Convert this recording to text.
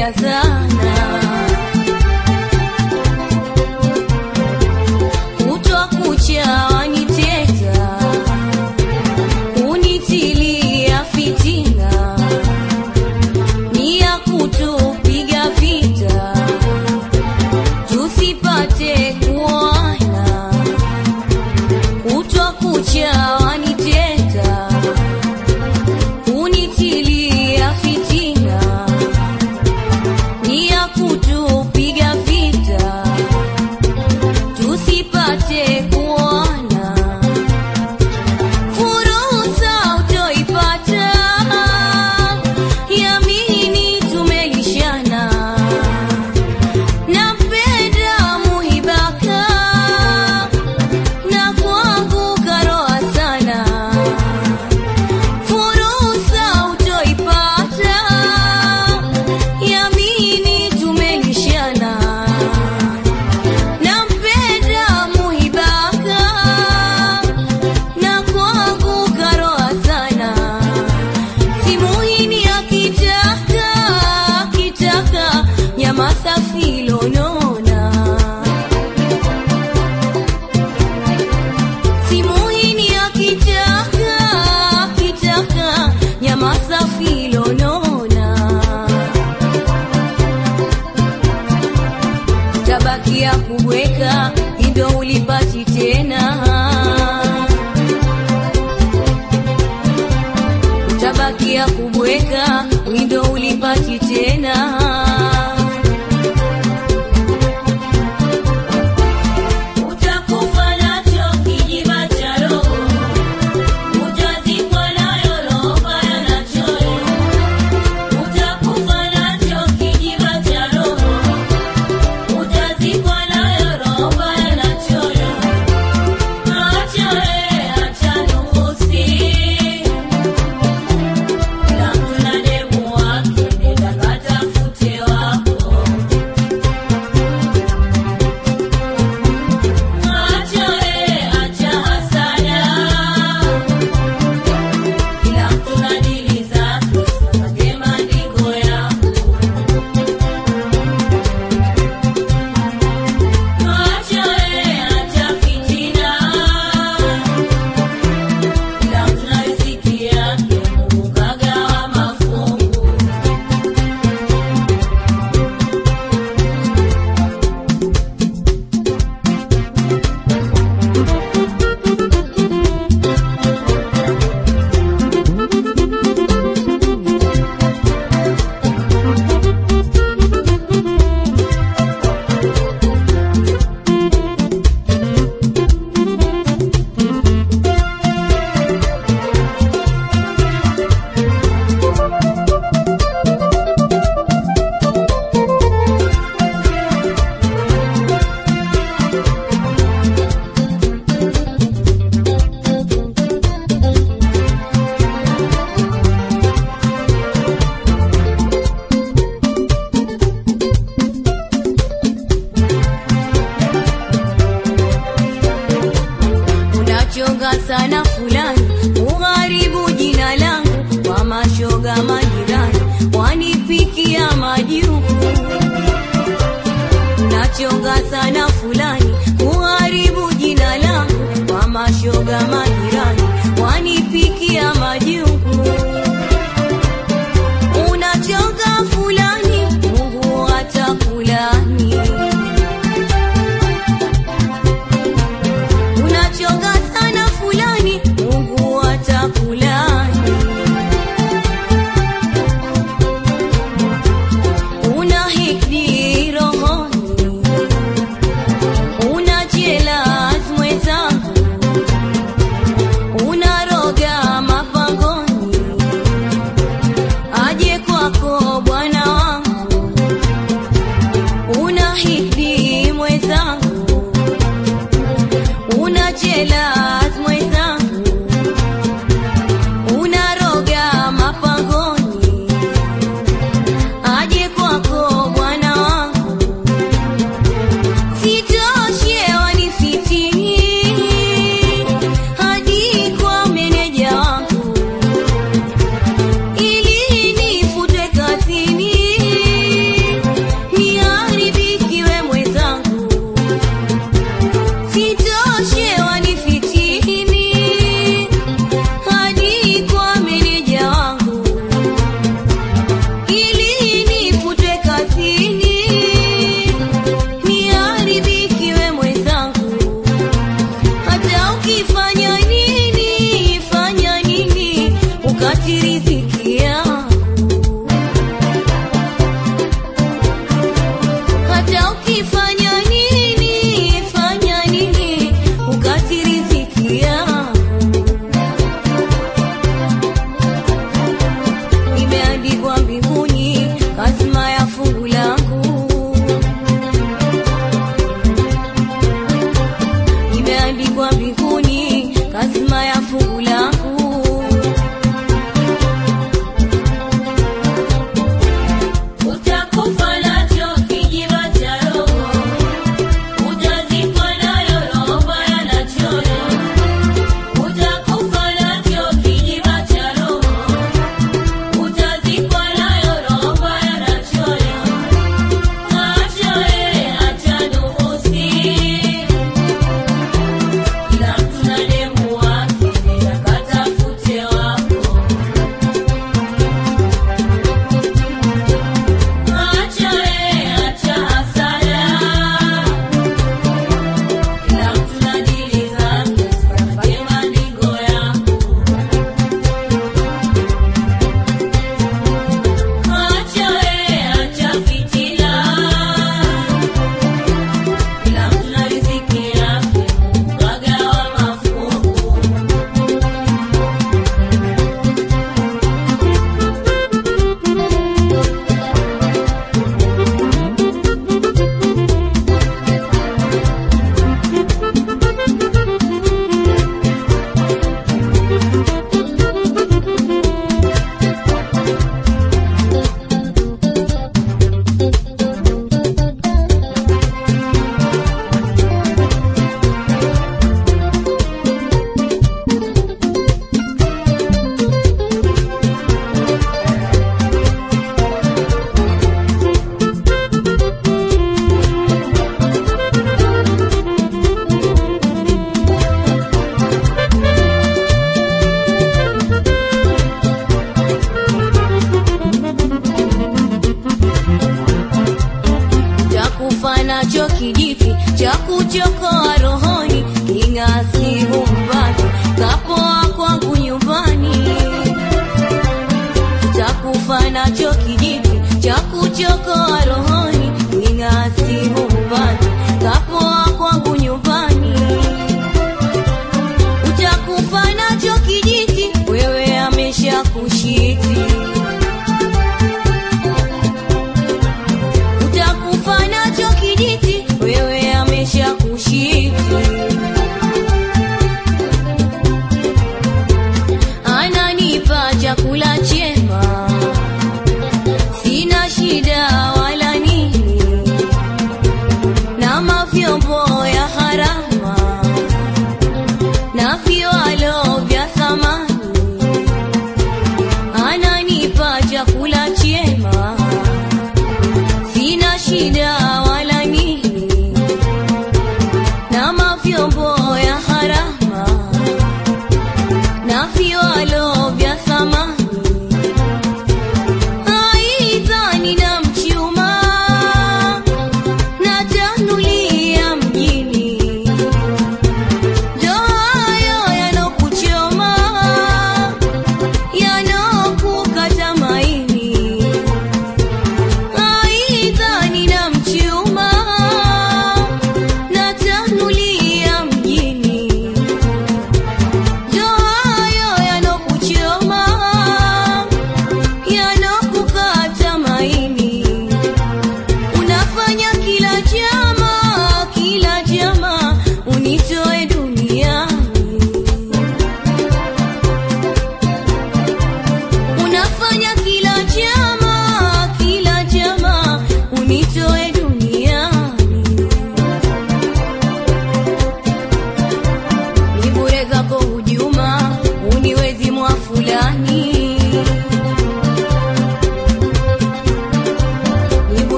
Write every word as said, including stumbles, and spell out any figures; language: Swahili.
unanipenda sana. Kutwa kucha waniteta, unitilia fitina, ni ya kutupiga vita tusipate kuona. Kutwa kucha waniteta, unitilia fitina, ni ya kutupiga vita tusipate kuona. Fursa utoipata, yamini tumelishana. Napenda muhibaka, na kwangu karoa sana. Fursa utoipata, yamini tumelishana. Napenda muhibaka, na kwangu karoa sana. Simuhini akitaka, akitaka nyama safi lonona. Simuhini akitaka, akitaka nyama safi lonona. Utabakia kubweka, indo ulipati tena. Utabakia kubweka, indo ulipati tena. Utakufa nacho kijiba cha roho, utazikwa nayo roho mbaya na choyo. Utakufa nacho kijiba cha roho, utazikwa nayo roho mbaya na choyo. Acha we, acha nukusi, kila mtu na demu wake, nenda katafute wako. Acha we, acha hasada, kila mtu na dili zake, usipate maandiko yako. Acha we, acha fitina, kila mtu na riziki yake, Mungu kagawa mafungu. Unachonga sana fulani, ugharibu jina langu kwa mashoga majirani, wanipikia majuku. Unachonga sana fulani, ugharibu jina langu kwa mashoga majirani, wanipikia majuku. Unachonga fulani, Mungu atakulani. Unachonga sana fulani, Mungu atakulani. Una hikdi rohoni, una jealous mwenzangu. umeniokoa rohoni, ingasi hupati kapoa kwangu nyumbani. Utakufa nacho kijiti, wewe amesha kushiti. Utakufa nacho kijiti, wewe amesha kushiti. Ananipa chakula chema, sina shida